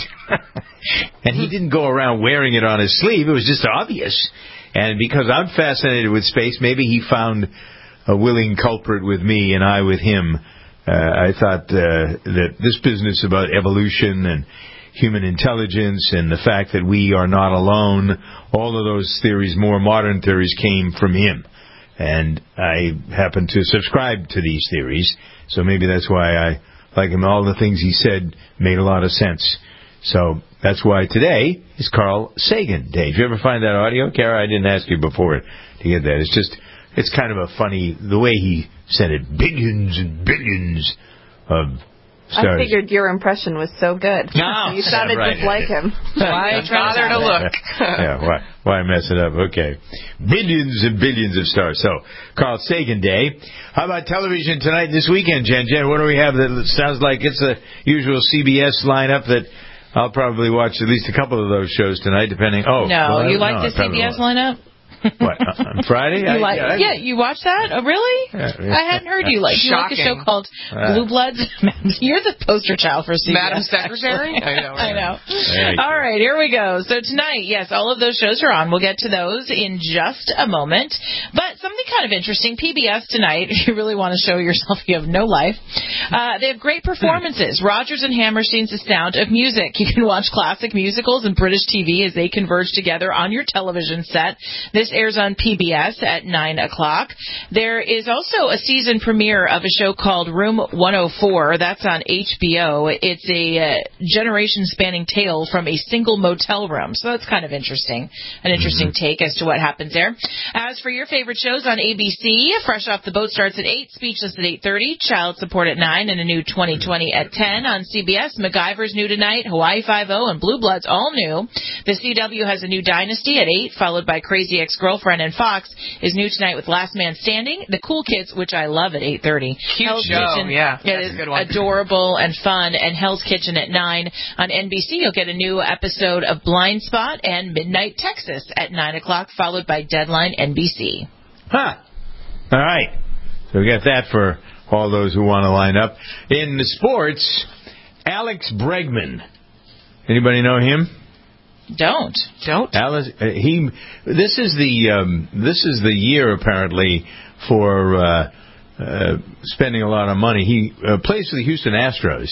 And he didn't go around wearing it on his sleeve. It was just obvious. And because I'm fascinated with space, maybe he found a willing culprit with me and I with him. Uh, I thought uh, that this business about evolution and human intelligence and the fact that we are not alone, all of those theories, more modern theories, came from him. And I happen to subscribe to these theories, so maybe that's why I like him. All the things he said made a lot of sense. So that's why today is Carl Sagan Day. Did you ever find that audio, Kara? I didn't ask you before to get that. It's just, it's kind of a funny, the way he said it, billions and billions of stars. I figured your impression was so good. No, you sounded yeah, right. just like him. Why bother to look? yeah, why, why mess it up? Okay. Billions and billions of stars. So, Carl Sagan Day. How about television tonight, this weekend, Jen? Jen, what do we have that sounds like it's the usual C B S lineup that I'll probably watch at least a couple of those shows tonight, depending. Oh, no, well, you like no, the C B S lineup? What, on Friday? You I, like, yeah, I, yeah, you watch that? Oh, really? Yeah, yeah. I hadn't heard you like. You like a show called Uh, Blue Bloods? You're the poster child for C B S. Madam Secretary? I know. I know. Right. All right, here we go. So tonight, yes, all of those shows are on. We'll get to those in just a moment. But something kind of interesting, P B S tonight, if you really want to show yourself you have no life, uh, they have great performances. Rodgers and Hammerstein's The Sound of Music. You can watch classic musicals and British T V as they converge together on your television set. This airs on P B S at nine o'clock. There is also a season premiere of a show called Room one oh four. That's on H B O. It's a uh, generation-spanning tale from a single motel room. So that's kind of interesting. An interesting take as to what happens there. As for your favorite shows on A B C, Fresh Off the Boat starts at eight, Speechless at eight thirty, Child Support at nine, and a new twenty twenty at ten. On C B S, MacGyver's new tonight, Hawaii Five-O, and Blue Bloods all new. The C W has a new Dynasty at eight, followed by Crazy Ex-Girlfriend, and Fox is new tonight with Last Man Standing. The Cool Kids, which I love, at eight thirty. Cute Hell's show, Kitchen, yeah. It That's is a good one. adorable and fun, and Hell's Kitchen at nine. On N B C, you'll get a new episode of Blind Spot and Midnight Texas at nine o'clock, followed by Deadline N B C. Huh. All right. So we got that for all those who want to line up. In the sports, Alex Bregman. Anybody know him? Don't. Don't. Alice, uh, he. This is the um, this is the year apparently for uh, uh, spending a lot of money. He uh, plays for the Houston Astros,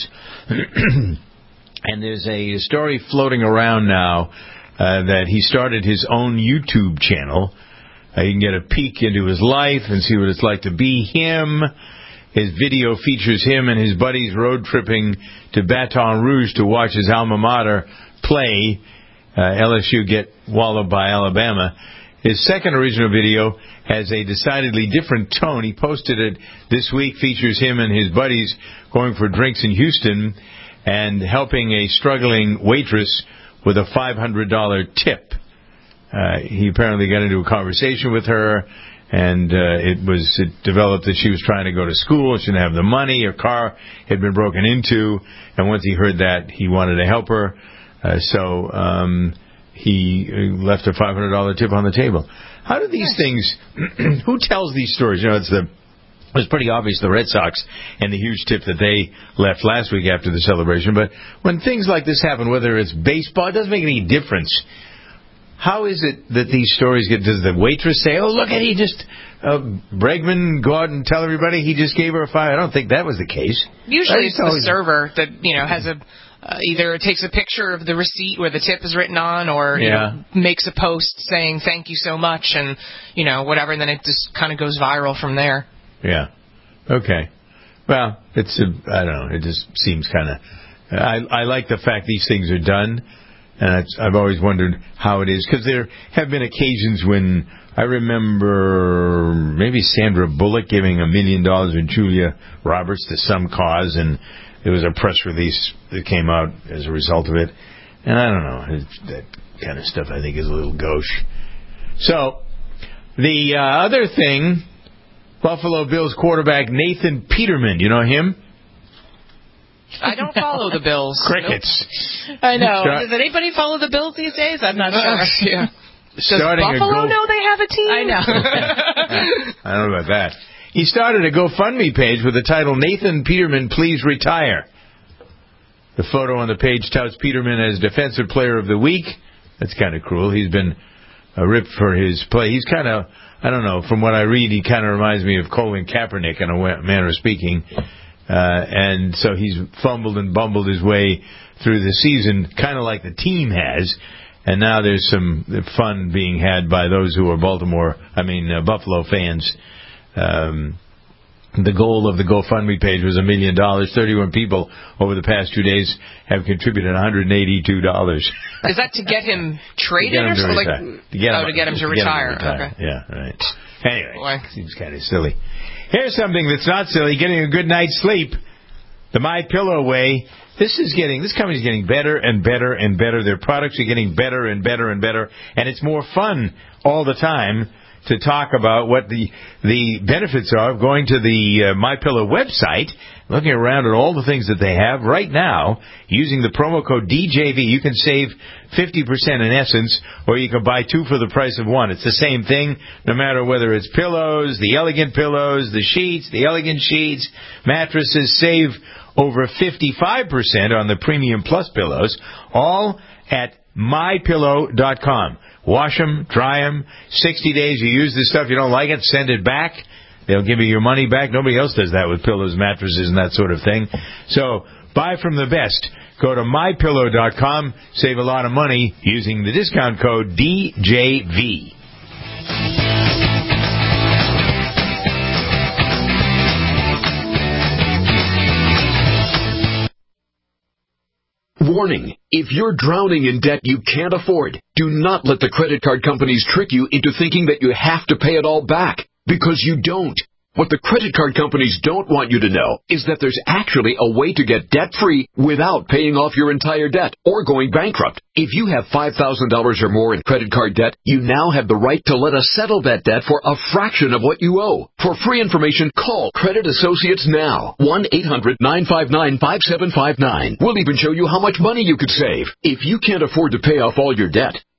and there's a story floating around now uh, that he started his own YouTube channel. Uh, you can get a peek into his life and see what it's like to be him. His video features him and his buddies road tripping to Baton Rouge to watch his alma mater play. Uh, L S U get walloped by Alabama. His second original video has a decidedly different tone. He posted it this week, features him and his buddies going for drinks in Houston and helping a struggling waitress with a five hundred dollars tip. Uh, he apparently got into a conversation with her, and uh, it was it developed that she was trying to go to school. She didn't have the money. Her car had been broken into, and once he heard that, he wanted to help her. Uh, so um, he left a five hundred dollars tip on the table. How do these things, who tells these stories? You know, it's the, it was pretty obvious the Red Sox and the huge tip that they left last week after the celebration. But when things like this happen, whether it's baseball, it doesn't make any difference. How is it that these stories get, does the waitress say, oh, look at he just, uh, Bregman go out and tell everybody he just gave her a five? I don't think that was the case. Usually it's the server that, you know, has a, Uh, either takes a picture of the receipt where the tip is written on, or you yeah. know, makes a post saying thank you so much, and you know whatever, and then it just kind of goes viral from there. Yeah. Okay. Well, it's a, I don't know. It just seems kind of. I I like the fact these things are done, and it's, I've always wondered how it is, because there have been occasions when I remember maybe Sandra Bullock giving a million dollars to Julia Roberts to some cause, and there was a press release that came out as a result of it. And I don't know. It, that kind of stuff I think is a little gauche. So, the uh, other thing, Buffalo Bills quarterback Nathan Peterman. You know him? I don't follow the Bills. Crickets. Nope. I know. Start, Does anybody follow the Bills these days? I'm not sure. Uh, yeah. Does Starting Buffalo go- know they have a team? I know. I don't know about that. He started a GoFundMe page with the title, Nathan Peterman, Please Retire. The photo on the page touts Peterman as Defensive Player of the Week. That's kind of cruel. He's been uh, ripped for his play. He's kind of, I don't know, from what I read, he kind of reminds me of Colin Kaepernick in a manner of speaking. Uh, and so he's fumbled and bumbled his way through the season, kind of like the team has. And now there's some fun being had by those who are Baltimore, I mean, uh, Buffalo fans. Um, the goal of the GoFundMe page was a million dollars. thirty-one people over the past two days have contributed one hundred eighty-two dollars. Is that to get him traded to get him or something? to Like, to get him, oh, to get him to, to retire. Get him to retire. Okay. Yeah, right. Anyway, Boy. Seems kind of silly. Here's something that's not silly: getting a good night's sleep. The My Pillow way. This is getting. This company's getting better and better and better. Their products are getting better and better and better, and it's more fun all the time to talk about what the the benefits are of going to the uh, MyPillow website, looking around at all the things that they have right now, using the promo code D J V. You can save fifty percent in essence, or you can buy two for the price of one. It's the same thing, no matter whether it's pillows, the elegant pillows, the sheets, the elegant sheets, mattresses. Save over fifty-five percent on the Premium Plus pillows, all at my pillow dot com. Wash them, dry them, sixty days. You use this stuff, you don't like it, send it back. They'll give you your money back. Nobody else does that with pillows, mattresses, and that sort of thing. So, buy from the best. Go to my pillow dot com. Save a lot of money using the discount code D J V. Warning, if you're drowning in debt you can't afford, do not let the credit card companies trick you into thinking that you have to pay it all back, because you don't. What the credit card companies don't want you to know is that there's actually a way to get debt-free without paying off your entire debt or going bankrupt. If you have five thousand dollars or more in credit card debt, you now have the right to let us settle that debt for a fraction of what you owe. For free information, call Credit Associates now. one eight hundred nine five nine five seven five nine. We'll even show you how much money you could save. If you can't afford to pay off all your debt,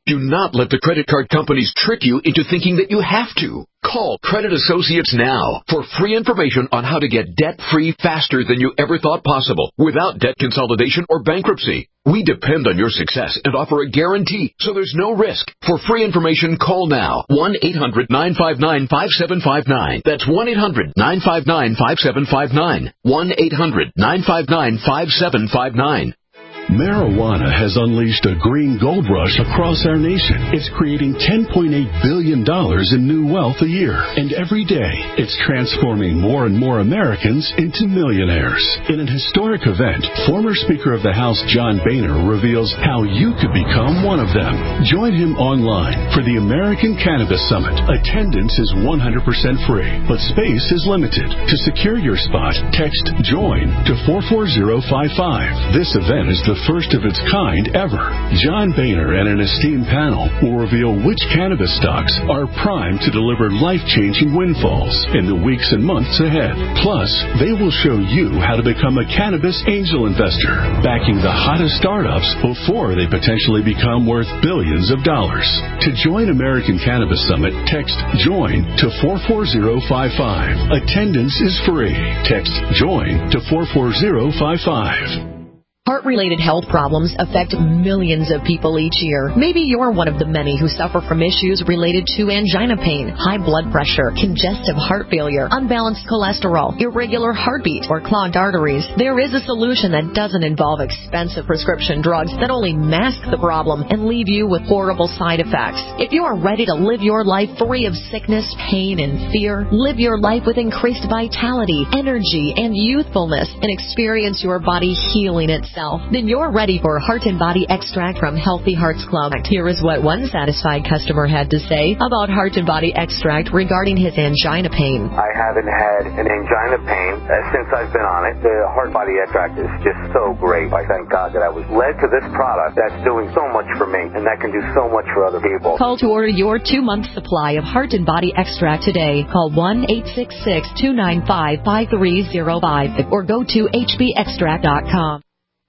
Do not let the credit card companies trick you into thinking that you have to. Call Credit Associates now for free information on how to get debt-free faster than you ever thought possible without debt consolidation or bankruptcy. We depend on your success and offer a guarantee, so there's no risk. For free information, call now. one eight hundred nine five nine five seven five nine. That's one eight hundred nine five nine five seven five nine. one eight hundred nine five nine five seven five nine. Marijuana has unleashed a green gold rush across our nation. It's creating ten point eight billion dollars in new wealth a year. And every day, it's transforming more and more Americans into millionaires. In an historic event, former Speaker of the House John Boehner reveals how you could become one of them. Join him online for the American Cannabis Summit. Attendance is one hundred percent free, but space is limited. To secure your spot, text JOIN to four four zero five five. This event is the first of its kind ever. John Boehner and an esteemed panel will reveal which cannabis stocks are primed to deliver life-changing windfalls in the weeks and months ahead. Plus, they will show you how to become a cannabis angel investor, backing the hottest startups before they potentially become worth billions of dollars. To join American Cannabis Summit, text JOIN to four four zero five five. Attendance is free. Text JOIN to four four zero five five. Heart-related health problems affect millions of people each year. Maybe you're one of the many who suffer from issues related to angina pain, high blood pressure, congestive heart failure, unbalanced cholesterol, irregular heartbeat, or clogged arteries. There is a solution that doesn't involve expensive prescription drugs that only mask the problem and leave you with horrible side effects. If you are ready to live your life free of sickness, pain, and fear, live your life with increased vitality, energy, and youthfulness, and experience your body healing itself, then you're ready for Heart and Body Extract from Healthy Hearts Club. Here is what one satisfied customer had to say about Heart and Body Extract regarding his angina pain. I haven't had an angina pain uh, since I've been on it. The Heart Body Extract is just so great. I thank God that I was led to this product that's doing so much for me and that can do so much for other people. Call to order your two-month supply of Heart and Body Extract today. Call one eight six six, two nine five, five three zero five or go to h b extract dot com.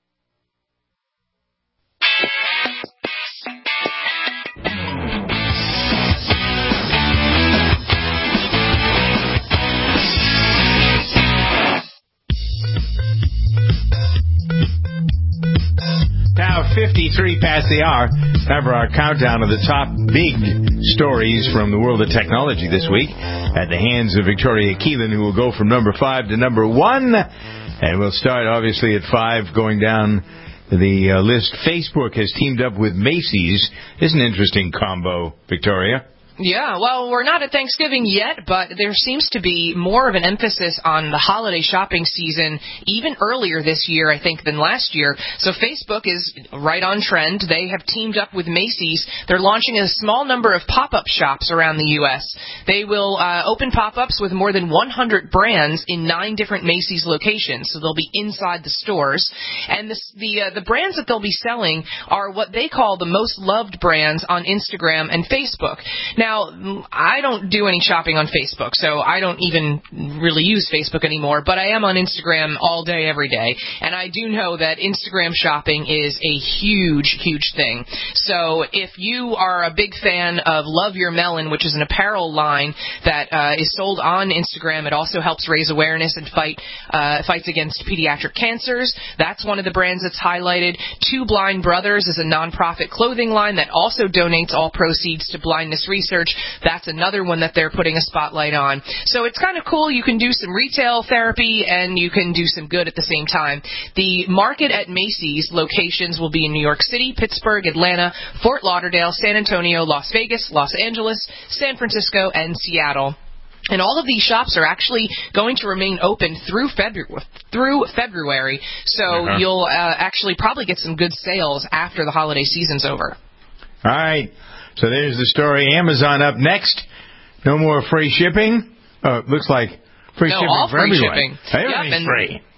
Now, fifty-three past the hour. Time for our countdown of the top big stories from the world of technology this week at the hands of Victoria Keelan, who will go from number five to number one. And we'll start, obviously, at five, going down the uh, list. Facebook has teamed up with Macy's. It's an interesting combo, Victoria. Yeah, well, we're not at Thanksgiving yet, but there seems to be more of an emphasis on the holiday shopping season even earlier this year, I think, than last year. So Facebook is right on trend. They have teamed up with Macy's. They're launching a small number of pop-up shops around the U S. They will uh, open pop-ups with more than one hundred brands in nine different Macy's locations, so they'll be inside the stores. And this, the uh, the brands that they'll be selling are what they call the most loved brands on Instagram and Facebook. Now, Now, I don't do any shopping on Facebook, so I don't even really use Facebook anymore, but I am on Instagram all day, every day, and I do know that Instagram shopping is a huge, huge thing. So if you are a big fan of Love Your Melon, which is an apparel line that uh, is sold on Instagram, it also helps raise awareness and fight uh, fights against pediatric cancers. That's one of the brands that's highlighted. Two Blind Brothers is a nonprofit clothing line that also donates all proceeds to blindness research. That's another one that they're putting a spotlight on. So it's kind of cool. You can do some retail therapy and you can do some good at the same time. The Market at Macy's locations will be in New York City, Pittsburgh, Atlanta, Fort Lauderdale, San Antonio, Las Vegas, Los Angeles, San Francisco, and Seattle. And all of these shops are actually going to remain open through February. Through February, so uh-huh. you'll uh, actually probably get some good sales after the holiday season's over. All right. So there's the story. Amazon up next. No more free shipping. Oh, it looks like free no, shipping all for free everyone. shipping. Everything's yep, and free.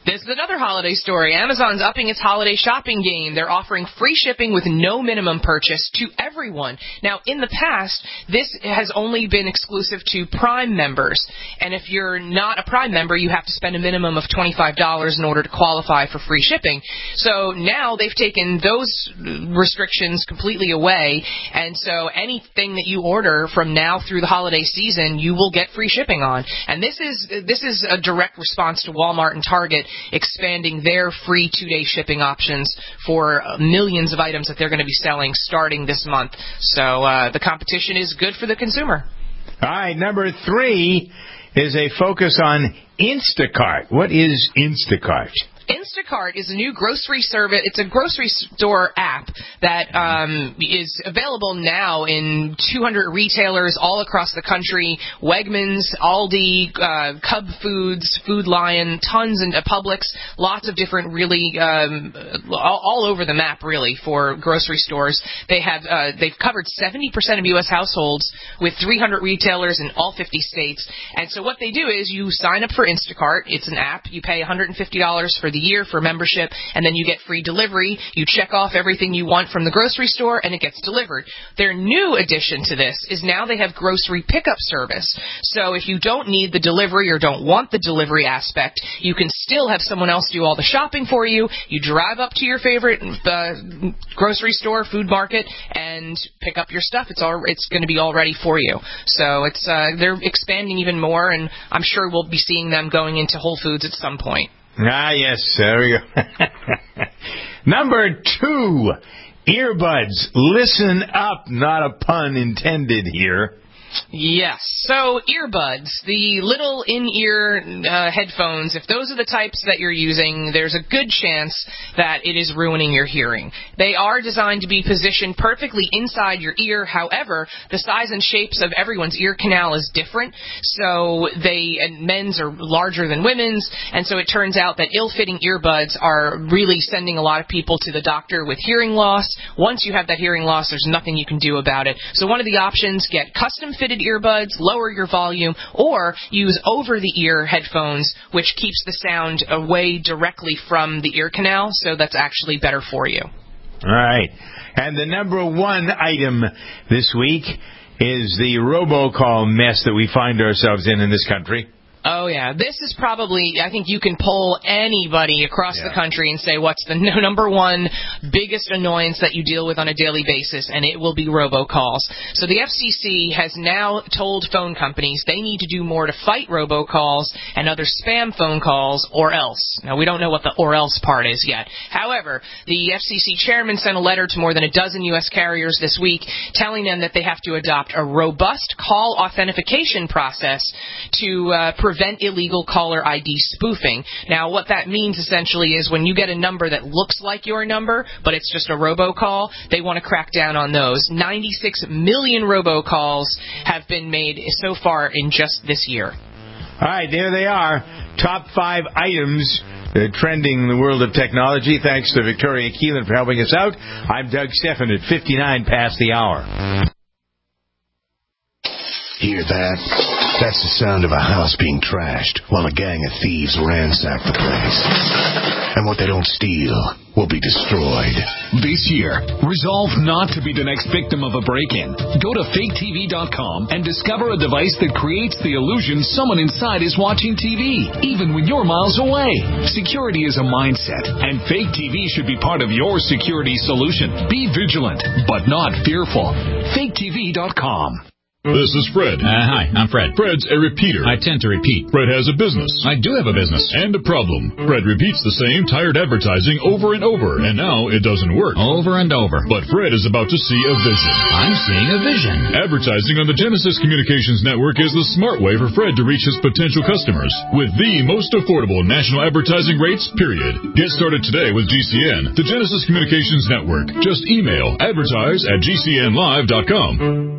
This is another holiday story. Amazon's upping its holiday shopping game. They're offering free shipping with no minimum purchase to everyone. Now, in the past, this has only been exclusive to Prime members. And if you're not a Prime member, you have to spend a minimum of twenty-five dollars in order to qualify for free shipping. So now they've taken those restrictions completely away. And so anything that you order from now through the holiday season, you will get free shipping on. And this is this is a direct response to Walmart and Target expanding their free two-day shipping options for millions of items that they're going to be selling starting this month. So uh, the competition is good for the consumer. All right, number three is a focus on Instacart. What is Instacart? Instacart is a new grocery service. It's a grocery store app that um, is available now in two hundred retailers all across the country. Wegmans, Aldi, uh, Cub Foods, Food Lion, tons and uh, Publix, lots of different really um, all, all over the map really for grocery stores. They have uh, they've covered seventy percent of U S households with three hundred retailers in all fifty states. And so what they do is you sign up for Instacart. It's an app. You pay one hundred fifty dollars for the year for membership, and then you get free delivery. You check off everything you want from the grocery store, and it gets delivered. Their new addition to this is now they have grocery pickup service. So if you don't need the delivery or don't want the delivery aspect, you can still have someone else do all the shopping for you. You drive up to your favorite uh, grocery store, food market, and pick up your stuff. It's all it's going to be all ready for you. So it's uh, they're expanding even more, and I'm sure we'll be seeing them going into Whole Foods at some point. Ah, yes, there we go. Number two, earbuds. Listen up, not a pun intended here. Yes. So earbuds, the little in-ear uh, headphones, if those are the types that you're using, there's a good chance that it is ruining your hearing. They are designed to be positioned perfectly inside your ear. However, the size and shapes of everyone's ear canal is different. So they, and men's are larger than women's. And so it turns out that ill-fitting earbuds are really sending a lot of people to the doctor with hearing loss. Once you have that hearing loss, there's nothing you can do about it. So one of the options, get custom fitted earbuds, lower your volume, or use over-the-ear headphones, which keeps the sound away directly from the ear canal, so that's actually better for you. All right. And the number one item this week is the robocall mess that we find ourselves in in this country. Oh, yeah. This is probably, I think you can poll anybody across yeah. the country and say what's the no, number one biggest annoyance that you deal with on a daily basis, and it will be robocalls. So the F C C has now told phone companies they need to do more to fight robocalls and other spam phone calls, or else. Now, we don't know what the or else part is yet. However, the F C C chairman sent a letter to more than a dozen U S carriers this week telling them that they have to adopt a robust call authentication process to uh, prevent illegal caller I D spoofing. Now, what that means essentially is when you get a number that looks like your number, but it's just a robocall, they want to crack down on those. ninety-six million robocalls have been made so far in just this year. All right, there they are. Top five items uh, trending in the world of technology. Thanks to Victoria Keelan for helping us out. I'm Doug Stephan at fifty-nine past the hour. Hear that? That's the sound of a house being trashed while a gang of thieves ransack the place. And what they don't steal will be destroyed. This year, resolve not to be the next victim of a break-in. Go to fake T V dot com and discover a device that creates the illusion someone inside is watching T V, even when you're miles away. Security is a mindset, and Fake T V should be part of your security solution. Be vigilant, but not fearful. fake T V dot com. This is Fred. Uh, hi, I'm Fred. Fred's a repeater. I tend to repeat. Fred has a business. I do have a business. And a problem. Fred repeats the same tired advertising over and over, and now it doesn't work. Over and over. But Fred is about to see a vision. I'm seeing a vision. Advertising on the Genesis Communications Network is the smart way for Fred to reach his potential customers with the most affordable national advertising rates, period. Get started today with G C N, the Genesis Communications Network. Just email advertise at G C N live dot com.